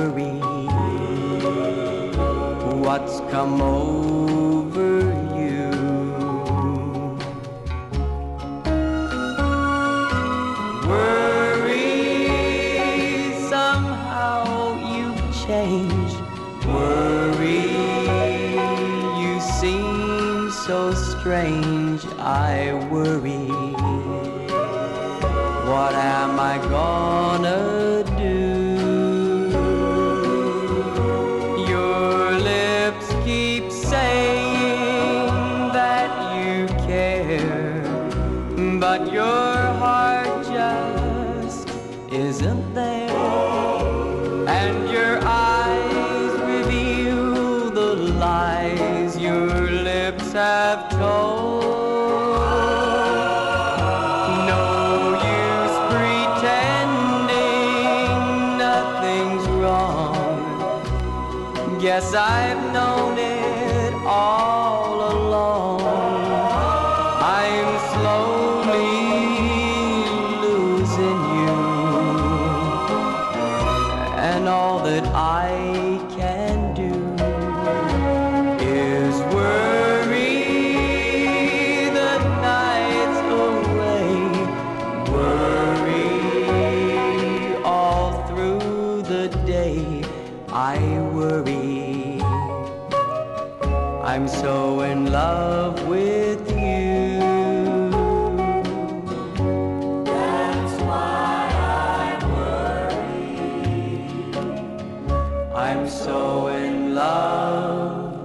worry. What's come over you? Worry, somehow you've changed. Worry, you seem so strange. I worry, what am I gonna do? Your lips keep saying that you care, but your heart just isn't there. And your eyes reveal the lies your lips have told. No use pretending nothing's wrong. Guess I've known it all along. I'm slowly losing you, and all that I can do is worry the nights away. Worry all through the day. I worry. I'm so in love with you. That's why I worry. I'm so in love